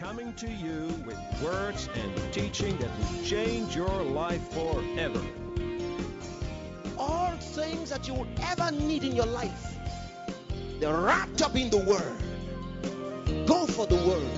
coming to you with words and teaching that will change your life forever. All things that you would ever need in your life, they're wrapped up in the Word. Go for the Word.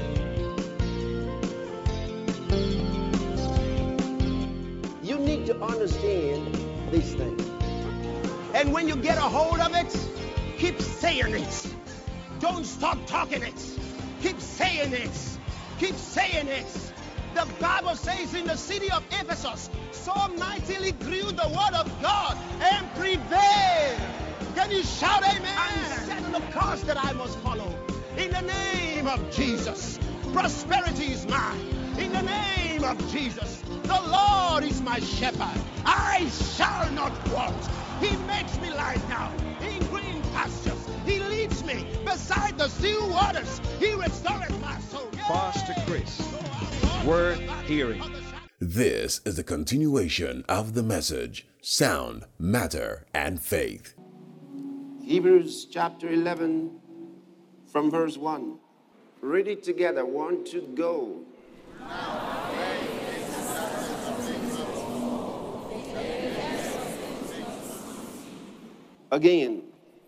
You need to understand these things. And when you get a hold of it, keep saying it. Don't stop talking it. Keep saying it. Keep saying it. The Bible says in the city of Ephesus, so mightily grew the word of God and prevailed. Can you shout amen? I'm setting the course that I must follow. In the name of Jesus, prosperity is mine. In the name of Jesus, the Lord is my shepherd. I shall not want. He makes me lie down in green pastures. He leads me beside the still waters. He restores my soul. Pastor Chris, worth hearing. This is the continuation of the message, Sound, Matter, and Faith. Hebrews chapter 11 from verse 1. Read it together. 1, 2, go. Again.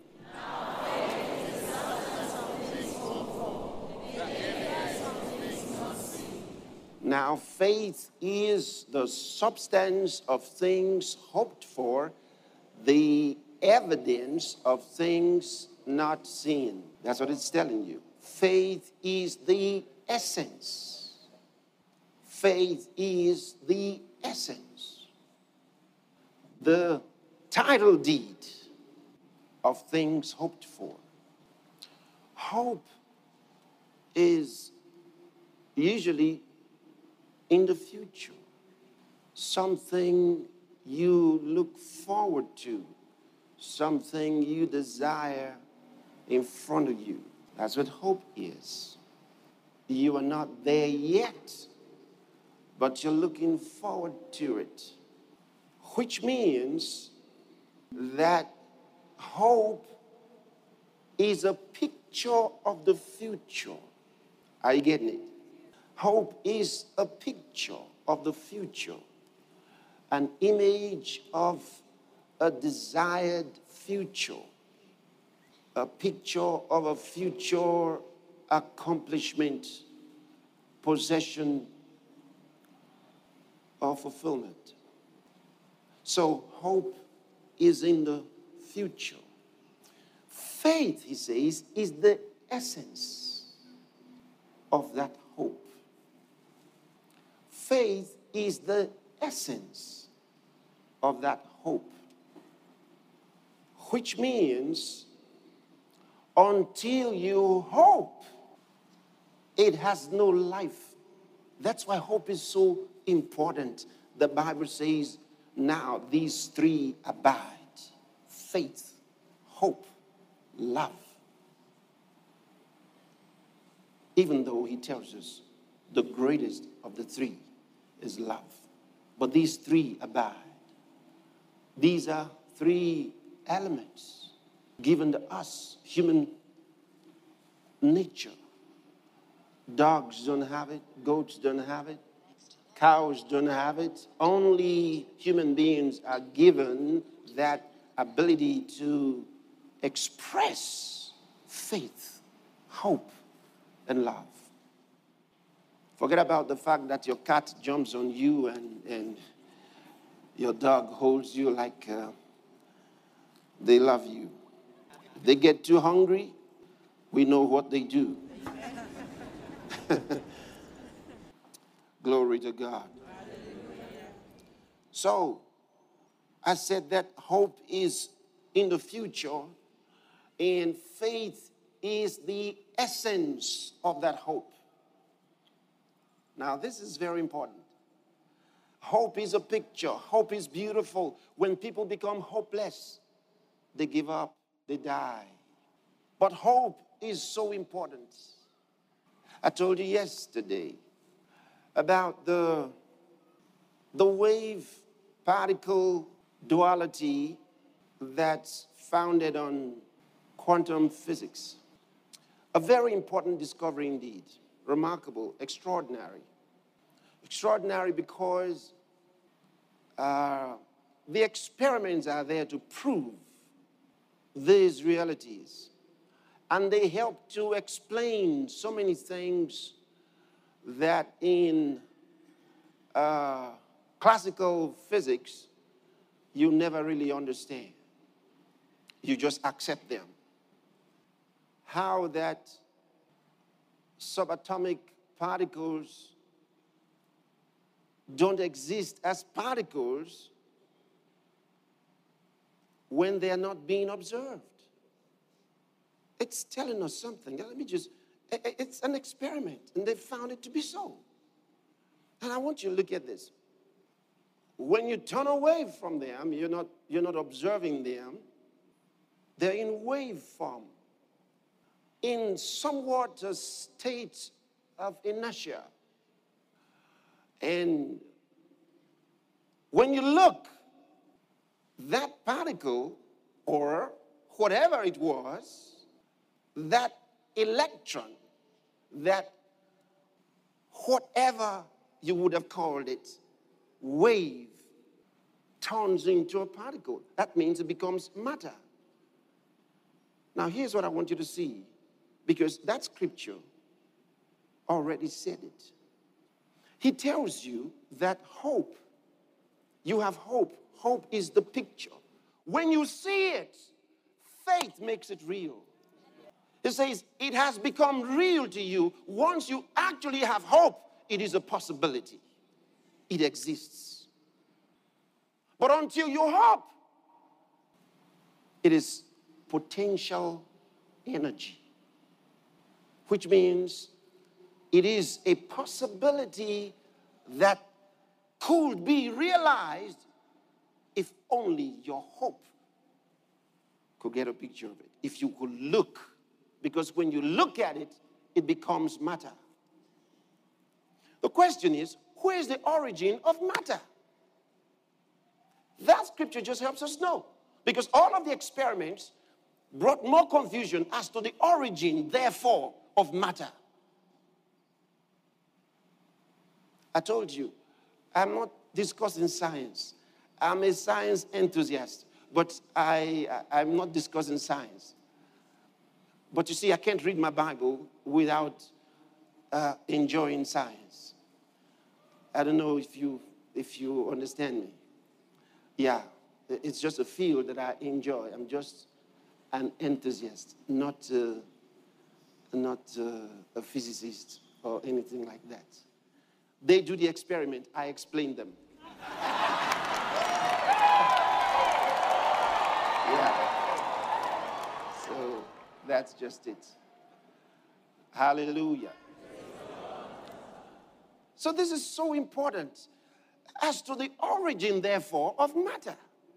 Now, faith is the substance of things hoped for, the evidence of things not seen. That's what it's telling you. Faith is the essence. Faith is the essence. The title deed of things hoped for. Hope is usually in the future, something you look forward to, something you desire in front of you. That's what hope is. You are not there yet, but you're looking forward to it, which means that hope is a picture of the future. Are you getting it? Hope is a picture of the future, an image of a desired future, a picture of a future accomplishment, possession, or fulfillment. So hope is in the future. Faith, he says, is the essence of that hope. Faith is the essence of that hope, which means until you hope, it has no life. That's why hope is so important. The Bible says, now these three abide: faith, hope, love. Even though he tells us the greatest of the three is love. But these three abide. These are three elements given to us, human nature. Dogs don't have it. Goats don't have it. Cows don't have it. Only human beings are given that ability to express faith, hope, and love. Forget about the fact that your cat jumps on you and your dog holds you like they love you. If they get too hungry, we know what they do. Glory to God. So, I said that hope is in the future, and faith is the essence of that hope. Now, this is very important. Hope is a picture. Hope is beautiful. When people become hopeless, they give up, they die. But hope is so important. I told you yesterday about the wave particle duality that's founded on quantum physics. A very important discovery indeed. remarkable, extraordinary. Extraordinary because the experiments are there to prove these realities. And they help to explain so many things that in classical physics you never really understand. You just accept them. How that subatomic particles don't exist as particles when they are not being observed. It's telling us something. It's an experiment, and they found it to be so. And I want you to look at this. When you turn away from them, you're not observing them. They're in wave form, in somewhat a state of inertia. And when you look, that particle, or whatever it was, that electron, that whatever you would have called it, wave, turns into a particle. That means it becomes matter. Now, here's what I want you to see, because that scripture already said it. He tells you that hope, you have hope. Hope is the picture. When you see it, faith makes it real. It says it has become real to you. Once you actually have hope, it is a possibility. It exists. But until you hope, it is potential energy, which means it is a possibility that could be realized if only your hope could get a picture of it. If you could look, because when you look at it, it becomes matter. The question is, where is the origin of matter? That scripture just helps us know, because all of the experiments brought more confusion as to the origin, therefore, of matter. I told you, I'm not discussing science. I'm a science enthusiast, but I'm not discussing science. But you see, I can't read my Bible without enjoying science. I don't know if you understand me. Yeah, it's just a field that I enjoy. I'm just an enthusiast, not a physicist or anything like that. They do the experiment, I explain them. Yeah. So that's just it. Hallelujah. So this is so important as to the origin, therefore, of matter.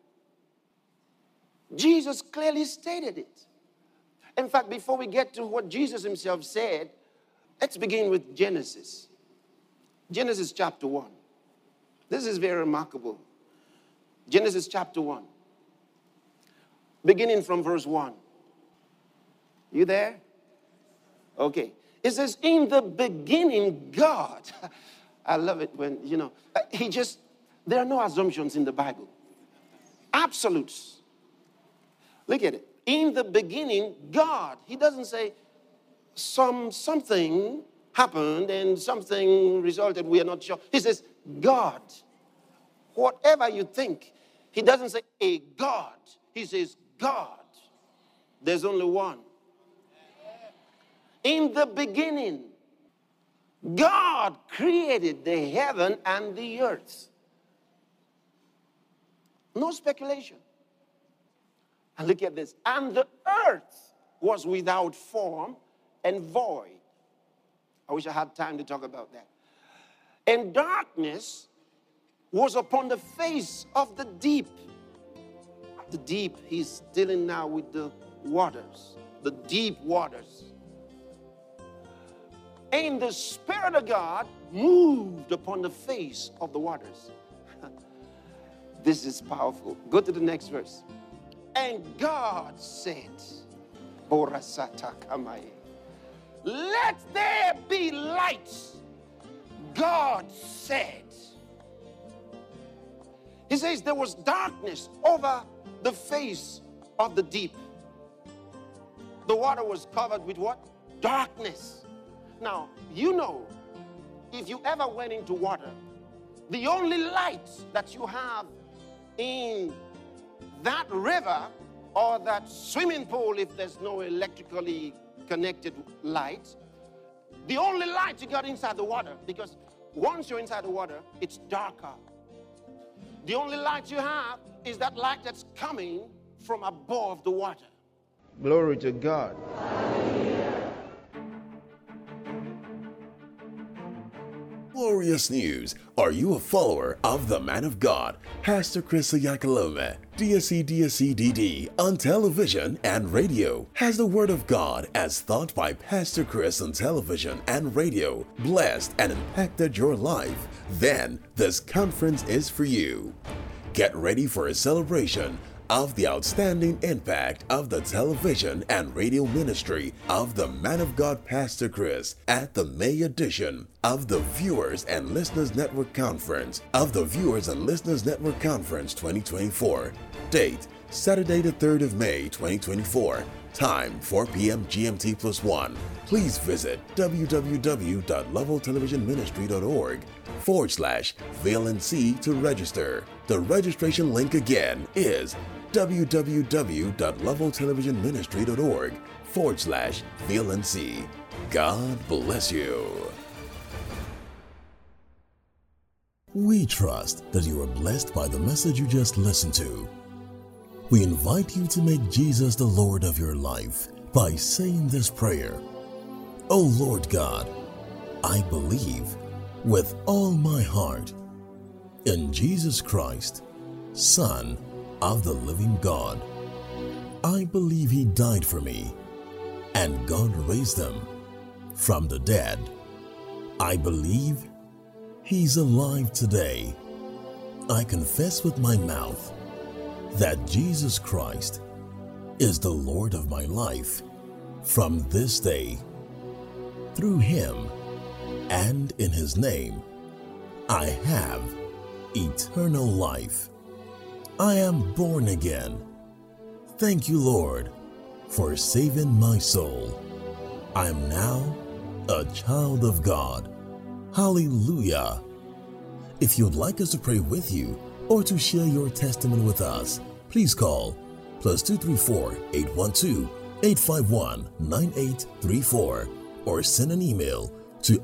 Jesus clearly stated it. In fact, before we get to what Jesus himself said, let's begin with Genesis. Genesis chapter 1. This is very remarkable. Genesis chapter 1. Beginning from verse 1. You there? Okay. It says, in the beginning, God. I love it when, there are no assumptions in the Bible. Absolutes. Look at it. In the beginning, God. He doesn't say something happened and something resulted, we are not sure. He says, God. Whatever you think. He doesn't say a God. He says, God. There's only one. In the beginning, God created the heaven and the earth. No speculation. And look at this. And the earth was without form and void. I wish I had time to talk about that. And darkness was upon the face of the deep. The deep, he's dealing now with the waters, the deep waters. And the Spirit of God moved upon the face of the waters. This is powerful. Go to the next verse. And God said, let there be light. light, God said. He says there was darkness over the face of the deep. The water was covered with what? Darkness. Now, you know, if you ever went into water, the only light that you have in that river or that swimming pool, if there's no electrically connected light, the only light you got inside the water, because once you're inside the water, it's darker. The only light you have is that light that's coming from above the water. Glory to God. Glorious news! Are you a follower of the man of God, Pastor Chris Oyakhilome, DSC on television and radio? Has the word of God as taught by Pastor Chris on television and radio blessed and impacted your life? Then this conference is for you. Get ready for a celebration of the outstanding impact of the television and radio ministry of the man of God Pastor Chris at the May edition of the Viewers and Listeners Network Conference 2024. Date Saturday the 3rd of May 2024. Time 4 p.m. GMT +1. Please visit www.leveltelevisionministry.org/VLNC to register. The registration link again is www.leveltelevisionministry.org/VLNC. God bless you. We trust that you are blessed by the message you just listened to. We invite you to make Jesus the Lord of your life by saying this prayer. O Lord God, I believe with all my heart in Jesus Christ, Son of the living God. I believe He died for me and God raised Him from the dead. I believe He's alive today. I confess with my mouth that Jesus Christ is the Lord of my life from this day. Through Him and in His name, I have eternal life. I am born again. Thank you, Lord, for saving my soul. I am now a child of God. Hallelujah. If you'd like us to pray with you or to share your testimony with us, please call +234 812 851 9834 or send an email to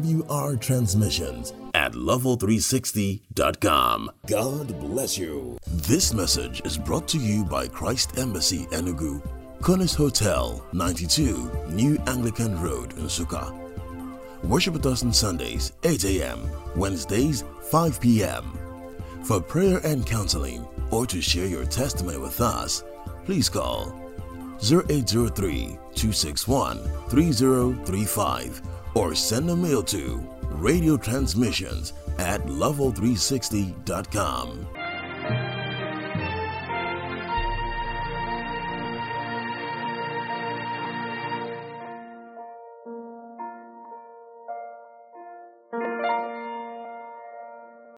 lwrtransmissions@level360.com. God bless you. This message is brought to you by Christ Embassy Enugu, Cornish Hotel, 92 New Anglican Road, Nsukka. Worship with us on Sundays, 8 a.m., Wednesdays, 5 p.m. For prayer and counseling or to share your testimony with us, please call 0803-261-3035 or send a mail to radiotransmissions@level360.com.